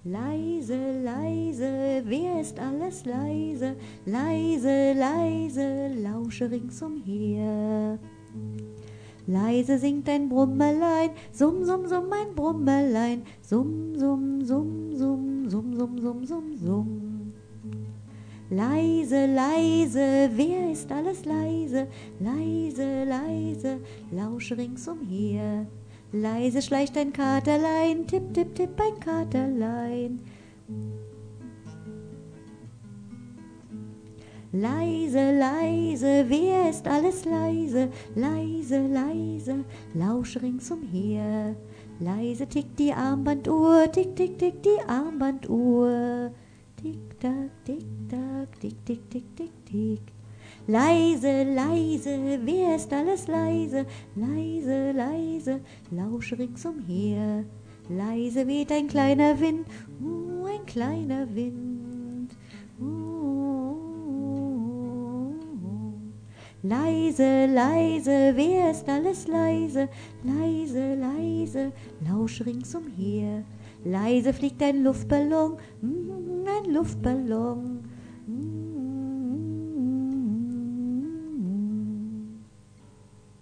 Leise, leise, wer ist alles leise? Leise, leise, lausche ringsumher. Leise singt ein Brummelein, summ, summ, summ, ein Brummelein, summ, summ, summ, summ, summ, summ, summ, summ, summ. Leise, leise, wer ist alles leise? Leise, leise, lausche ringsumher. Leise schleicht ein Katerlein, tipp, tipp, tipp, ein Katerlein. Leise, leise, wer ist alles leise? Leise, leise, lausch ringsumher. Leise tickt die Armbanduhr, tick, tick, tick, die Armbanduhr. Tick, tack, tick, tack, tick, tick, tick, tick, tick. Leise, leise, wer ist alles leise? Leise, leise, lausch ringsumher. Leise weht ein kleiner Wind, ein kleiner Wind. Leise, leise, wer ist alles leise? Leise, leise, lausch ringsumher. Leise fliegt ein Luftballon, ein Luftballon.